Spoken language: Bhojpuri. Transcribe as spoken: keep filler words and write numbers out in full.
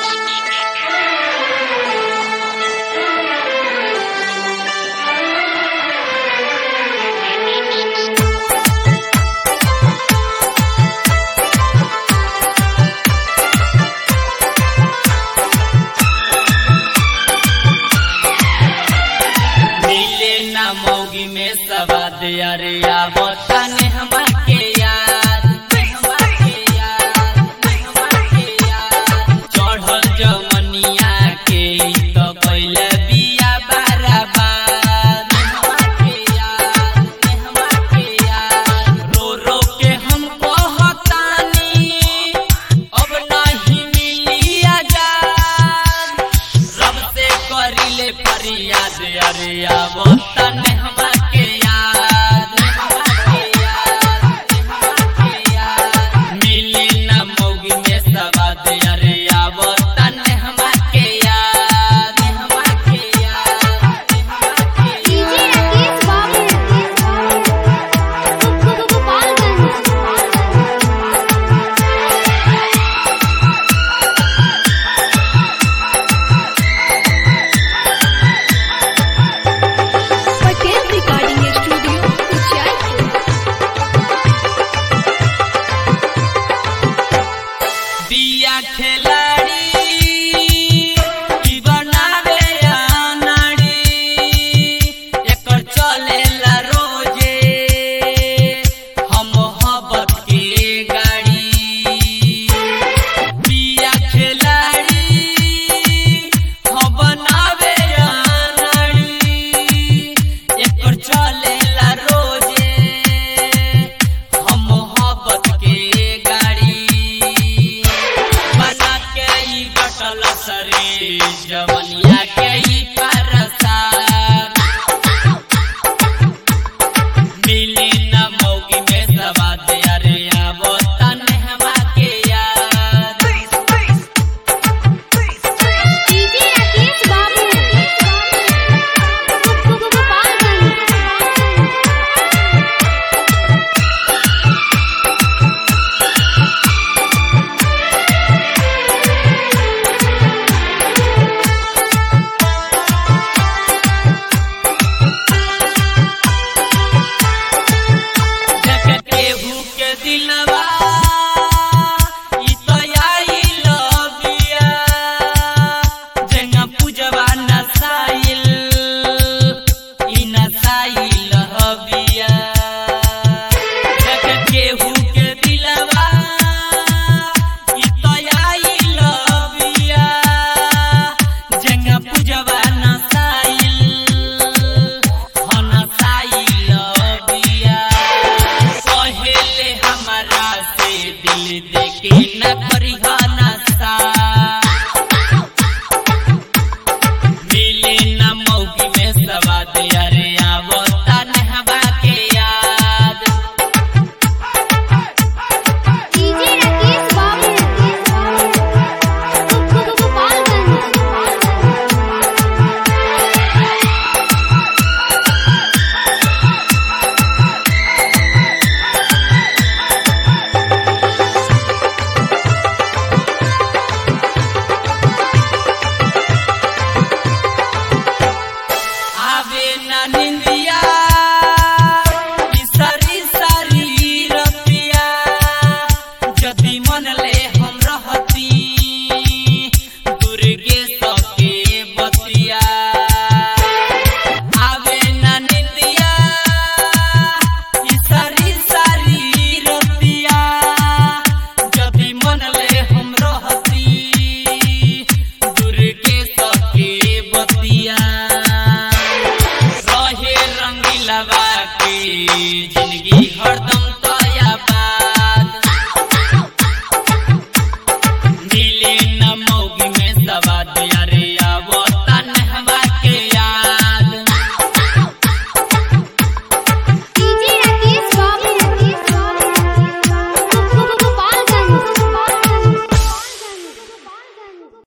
मौगी में सवाद अरे आवता ने हमा के याद हमा के याद हमा के याद चढ़ल जमनिया के तो पहले बिया बराबर हमा के याद हमा के याद रो रो के हम कहतानी अब नहीं मिली आजाद रब से करिले फरियाद अरे आवता ने हमा के याद हमा के याद हमा के याद मिली ना मौगी में सवाद अरे आवता ने हमा के याद हमा के याद हमा के DJ Rakesh Babu Gopalganj Patel recording studio Uchaipur. बिया खिलाड़ी की बनावे अनाड़ी एकर चलेला रोजे हम मोहब्बत के गाड़ी बिया खिलाड़ी हम बनावे अनाड़ी एकर चलेला रोजे हम मोहब्बत के गाड़ी बना के ई बटल सरे जवनिया के ई परसाद मिले ना मौगी में सवाद अरे आवता ने हमा के याद डीजे राकेश बाबू गोपालगंज केहू के दिलवा ई तो आई लबिया जेंगा पूजवा नसाइल ई नसाइल हबिया केहू के दिलवा ई तो आई लबिया जेंगा पूजवा नसाइल हनसाइल हबिया पहले हमारा से दिल देके न करिहा नशा मिले न मौगी में सवाद अरे आवता ने हमा के याद डीजे राकेश बाबू गोपालगंज आवे ना निंदिया ई सारी सारी रतिया जदी मन ले हम रहती दुर्गे सके बतिया आवे ना निंदिया ई सारी सारी रतिया जदी मन ले हम रहती दुर्गे सके बतिया रहे रंगीलवा के जिंदगी हरदम